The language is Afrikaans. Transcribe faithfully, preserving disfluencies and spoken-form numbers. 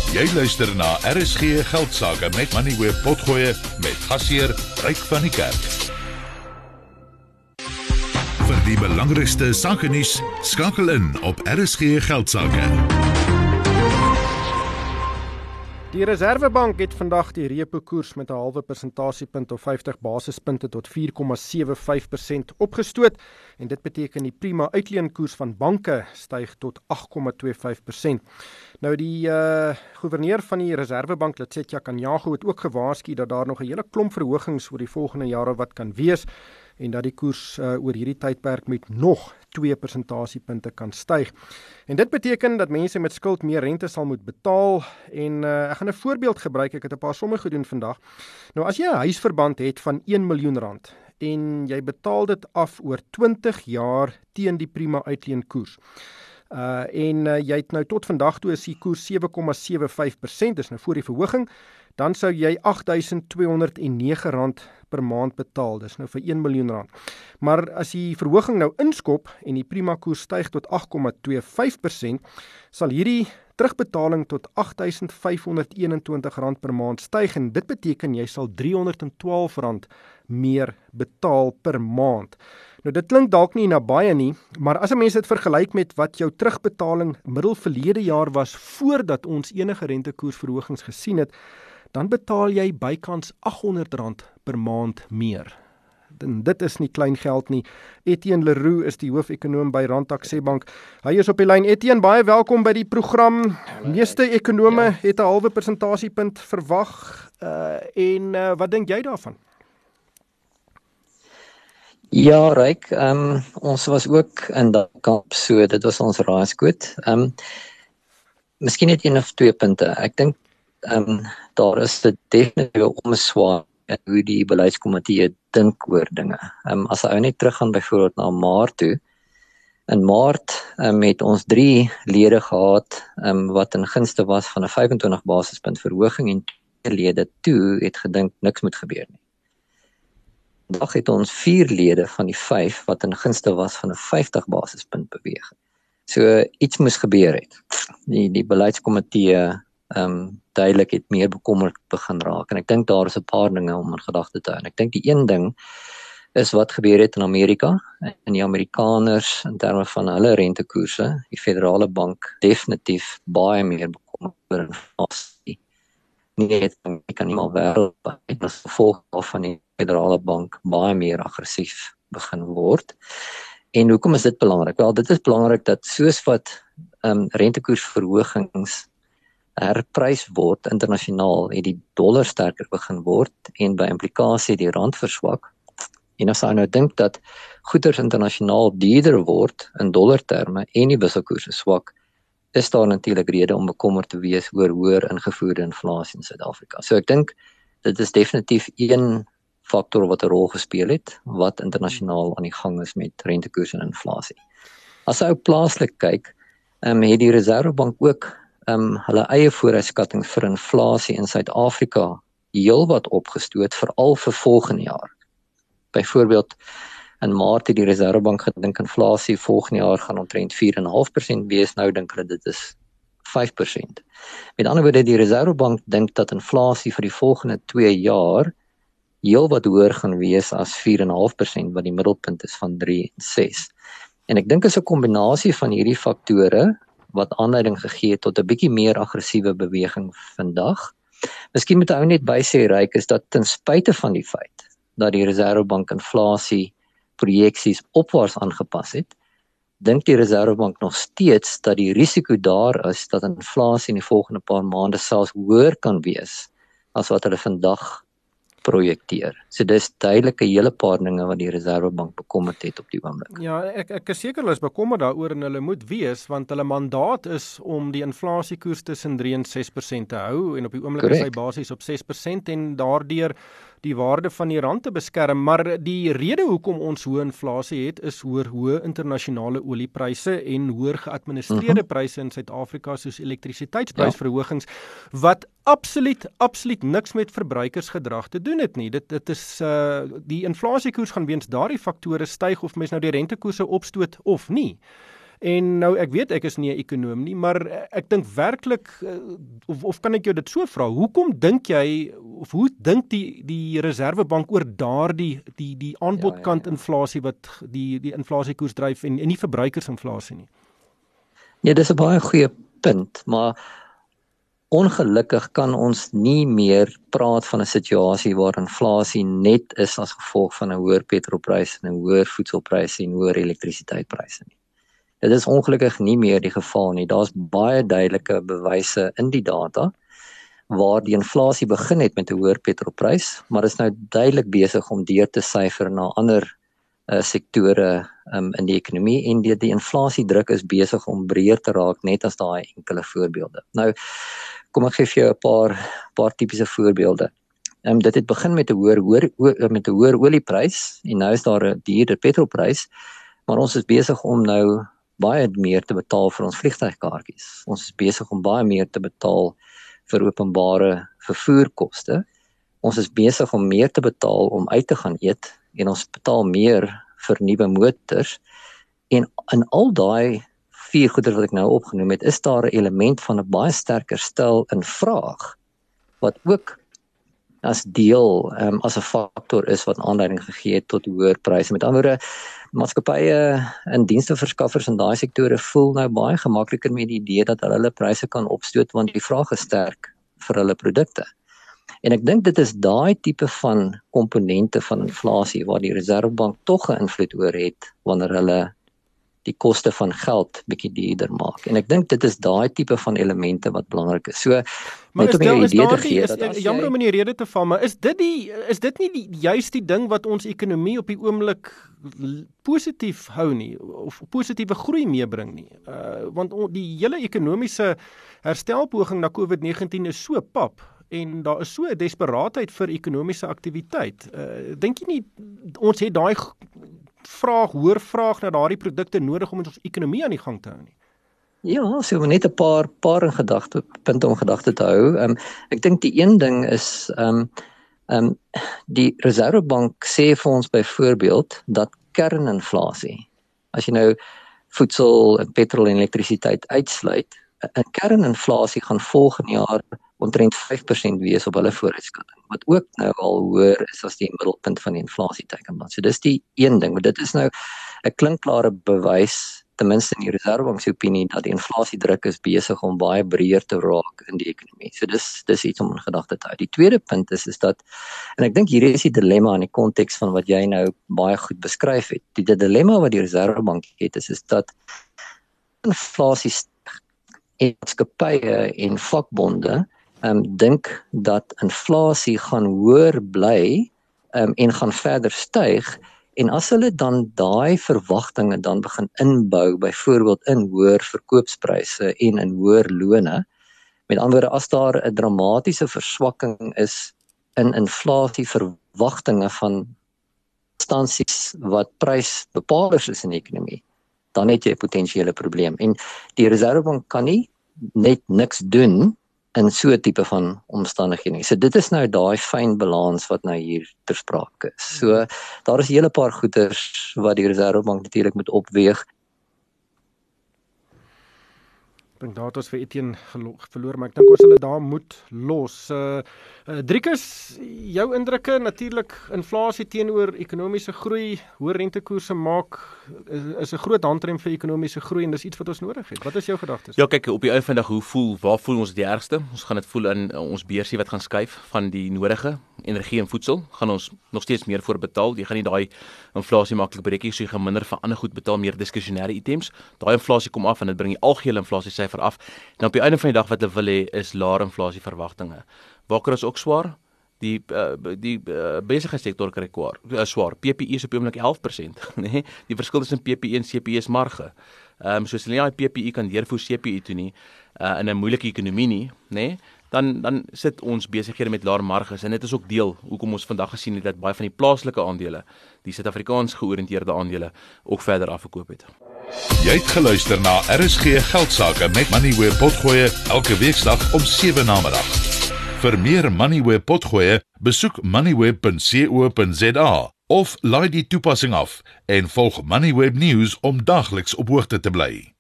Jy luister na R S G Geldsaake met Money Web Potgoe met gasheer Ryk van die Kerk. Vir die belangrikste sakenuus skakel in op R S G Geldsaake. Die Reservebank het vandag die repo-koers met 'n halwe persentasiepunt of vyftig basispunte tot vier komma sewe vyf persent opgestoot en dit beteken die prima uitleenkoers van banke styg tot agt komma twee vyf persent. Nou die uh, gouverneur van die Reservebank, Lesetja Kganyago, het ook gewaarsku dat daar nog 'n hele klomp verhogings oor die volgende jare wat kan wees en dat die koers uh, oor hierdie tydperk met nog twee persentasiepunte kan styg. En dit beteken dat mense met skuld meer rente sal moet betaal en uh, ek gaan 'n voorbeeld gebruik, ek het 'n paar somme gedoen vandag. Nou as jy 'n huisverband het van een miljoen rand en jy betaal dit af oor twintig jaar teen die prima uitleenkoers. Uh, en uh, jy het nou tot vandag toe is die koers sewe komma sewe vyf persent, dis nou voor die verhoging, dan sou jy agt duisend twee honderd en nege rand per maand betaal, dis nou vir een miljoen rand. Maar as die verhoging nou inskop en die prima koers styg tot agt komma twee vyf persent, sal hierdie terugbetaling tot agt duisend vyf honderd eenentwintig rand per maand styg en dit beteken jy sal drie honderd en twaalf rand meer betaal per maand. Nou dit klink dalk nie na baie nie, maar as 'n mens dit vergelyk met wat jou terugbetaling middel verlede jaar was voordat ons enige rentekoersverhogings gesien het, dan betaal jy bykans agt honderd rand per maand meer. En dit is nie klein geld nie. Etienne Leroux is die hoofekonoom by Rand Accessbank. Hy is op die lyn. Etienne, baie welkom by die program. Meeste ekonome ja. het 'n halwe persentasiepunt verwag. Uh, en uh, wat dink jy daarvan? Ja, Ryk, um, ons was ook in daai kamp, so dit was ons raaiskoot. Um, miskien net een of twee punte. Ek dink um, daar is 'n definitiewe omswaai in hoe die beleidskomitee dink oor dinge. Um, as hy net teruggaan byvoorbeeld na Maart toe. In Maart um, het ons drie lede gehad um, wat in gunste was van 'n vyf en twintig basispunt verhoging en twee lede toe het gedink niks moet gebeur nie. Vandag het ons vier lede van die vyf wat in gunste was van 'n vyftig basispunt beweging. So iets moes gebeur het. Die die beleidskomitee um, duidelik het meer bekommerd begin raak en ek dink daar is 'n paar dinge om in gedagte te hou. En ek dink die een ding is wat gebeur het in Amerika en die Amerikaners in terme van hulle rentekoerse, die Federale Bank definitief baie meer bekommerd oor inflasie. Nie net ek kan nie maar wêreldwyd as gevolg van die Federale Bank baie meer aggressief begin word. En hoekom is dit belangrik? Wel, dit is belangrik dat soos wat um, rentekoersverhogings herprys word internasionaal, het die dollar sterker begin word en by implikasie die rand verswak. En as jy nou dink dat goederes internasionaal duurder word in dollarterme en die wisselkoerse swak, is daar natuurlik rede om bekommerd te wees oor hoër ingevoerde inflasie in Suid-Afrika. So ek dink dit is definitief een faktor wat 'n rol gespeel het, wat internasionaal aan die gang is met rentekoers en inflasie. As jy op plaaslik kyk, um, het die Reservebank ook um, hulle eie vooruitskatting vir inflasie in Suid-Afrika heelwat opgestoot, veral vir volgende jaar. Byvoorbeeld, in Maart het die Reservebank gedink inflasie volgende jaar gaan omtrent vier komma vyf persent wees, nou dink hulle dit is vyf persent. Met ander woorde, die Reservebank dink dat inflasie vir die volgende twee jaar heel wat hoër gaan wees as vier komma vyf persent, wat die middelpunt is van drie en ses. En ek dink is 'n kombinasie van hierdie faktore wat aanleiding gegee het tot 'n bietjie meer aggressiewe beweging vandag. Miskien moet ek net bysê, Ryk, is dat ten spyte van die feit dat die Reservebank inflasie projeksies opwaarts aangepas het, dink die Reservebank nog steeds dat die risiko daar is dat inflasie in die volgende paar maande selfs hoër kan wees as wat hulle vandag projekteer. So dis duidelik 'n hele paar dinge wat die Reservebank bekommerd het op die oomblik. Ja, ek ek is seker hulle is bekommerd daaroor en hulle moet wees, want hulle mandaat is om die inflasiekoers tussen drie en ses persent te hou en op die oomblik is hy basies op ses persent en daardeur die waarde van die rand te beskerm, maar die rede hoekom ons hoë inflasie het, is oor hoë internasionale oliepryse en hoër geadministreerde uh-huh. pryse in Suid-Afrika, soos elektrisiteitsprysverhogings, ja. wat absoluut, absoluut niks met verbruikersgedrag te doen het nie. Dit, dit is, uh, die inflasiekoers gaan weens daardie faktore styg of mens nou die rentekoerse opstoot of nie. En nou ek weet ek is nie 'n ekonoom nie, maar ek dink werklik of of kan ek jou dit so vra, hoekom dink jy of hoe dink die die Reserwebank oor daardie die die aanbodkant ja, ja, ja. inflasie wat die die inflasiekoers dryf en, en nie verbruikersinflasie nie? Ja, dis 'n baie goeie punt, maar ongelukkig kan ons nie meer praat van 'n situasie waar inflasie net is as gevolg van 'n hoër petrolprys en 'n hoër voedselpryse en hoër elektrisiteitspryse nie. Dit is ongelukkig nie meer die geval nie. Daar's baie duidelike bewyse in die data waar die inflasie begin het met 'n hoër petrolprys, maar is nou duidelik besig om deur te syfer na ander uh, sektore um, in die ekonomie en die, die inflasiedruk is besig om breër te raak net as daai enkele voorbeelde. Nou, kom ek gee vir jou 'n paar paar tipiese voorbeelde. Um, dit het begin met 'n hoër hoër met 'n hoër olieprys en nou is daar 'n duurder petrolprys, maar ons is besig om nou baie meer te betaal vir ons vliegtuigkaartjies. Ons is besig om baie meer te betaal vir openbare vervoerkoste. Ons is besig om meer te betaal om uit te gaan eet en ons betaal meer vir nuwe motors. En in al daai vier goeder wat ek nou opgenoem het, is daar 'n element van 'n baie sterker stel in vraag wat ook as deel, um, as 'n faktor is wat aanleiding gegee het tot hoër pryse. Met ander woorde, maatskappye en diensteverskaffers in daai sektore voel nou baie gemakliker met die idee dat hulle hulle pryse kan opstoot want die vraag is sterk vir hulle produkte. En ek dink dit is daai tipe van komponente van inflasie waar die Reserwebank tog 'n invloed oor het wanneer hulle die koste van geld bietjie duurder maak. En ek dink dit is daai tipe van elemente wat belangrik is. So, maar net om jou idee te gee dat as jy... Jammer om in die rede te val, maar is dit die is dit nie die juist die ding wat ons ekonomie op die oomblik positief hou nie of positiewe groei meebring nie? Uh, want on, die hele ekonomiese herstelpoging na COVID negentien is so pap en daar is so 'n desperaatheid vir ekonomiese aktiwiteit. Uh, dink jy nie ons het daai vraag, hoër vraag na daardie produkte nodig om ons ekonomie aan die gang te hou nie? Ja, so net 'n paar paar in gedagte punte om gedagte te hou. Um, ek dink die een ding is um, um, die Reserwebank sê vir ons byvoorbeeld dat kerninflasie, as jy nou voedsel, petrol en elektrisiteit uitsluit, 'n kerninflasie gaan volgende jaar omtrent vyf persent wees op hulle vooruitskatting, wat ook nou al hoër is as die middelpunt van die inflasieteikenblad. So dis die een ding, maar dit is nou 'n klinkklare bewys, ten minste in die Reserwebank se opinie, dat die inflasiedruk is besig om baie breër te raak in die ekonomie. So dis dis iets om in gedagte te hou. Die tweede punt is is dat, en ek dink hier is die dilemma in die konteks van wat jy nou baie goed beskryf het. Die, die dilemma wat die Reserwebank het is is dat inflasie en maatskappye en vakbonde Um, dink dat inflasie gaan hoër bly um, en gaan verder styg, en as hulle dan daai verwagtinge dan begin inbou, byvoorbeeld in hoër verkoopspryse en in hoër lone, met ander woorde, as daar 'n dramatiese verswakking is in inflasieverwagtinge van instansies wat prysbepalers is in die ekonomie, dan het jy 'n potensiële probleem. En die Reserwebank kan nie net niks doen in so 'n tipe van omstandighede nie. So dit is nou daai fyn balans wat nou hier ter sprake is. So daar is 'n hele paar goeders wat die Reserwebank natuurlik moet opweeg. Ek dink daar het ons vir Etienne verloor, maar ek dink ons hulle daar moet los. Uh, uh, Driekus, jou indrukke, natuurlik inflasie teenoor ekonomiese groei, hoë rentekoerse maak is, is 'n groot handrem vir ekonomiese groei en dis iets wat ons nodig het. Wat is jou gedagtes? Ja, kyk, op die ou van die dag, hoe voel, waar voel ons die ergste? Ons gaan dit voel in uh, ons beursie wat gaan skuif van die nodige energie en voedsel. Gaan ons nog steeds meer voor betaal. Jy gaan nie daai inflasie maklik breek nie, so jy gaan minder vir ander goed betaal, meer diskresionêre items. Daai inflasie kom af en dit bring die algehele inflasie syfer af. En op die einde van die dag wat hulle wil hê is laer inflasie verwagtinge. Waar kry ons ook swaar? Die uh, die uh, besigheidssektor kry kwaar, uh, swaar. P P I is op die oomblik elf persent, nee. Die verskil tussen P P I en C P I is marge. Ehm um, so as jy nie P P I kan deurvoer C P I toe nie, uh, in 'n moeilike ekonomie nie, nê? Dan dan sit ons besighede met laer marges en dit is ook deel hoekom ons vandag gesien het dat baie van die plaaslike aandele, die Suid-Afrikaans georiënteerde aandele, ook verder afgekoop het. Jy het geluister na R S G Geldsaake met Moneyweb Potgoe elke weeksdag om sewe namiddag. Vir meer Moneyweb Potgoe, besoek moneyweb punt co punt za. of laai die toepassing af en volg Moneyweb News om dagliks op hoogte te bly.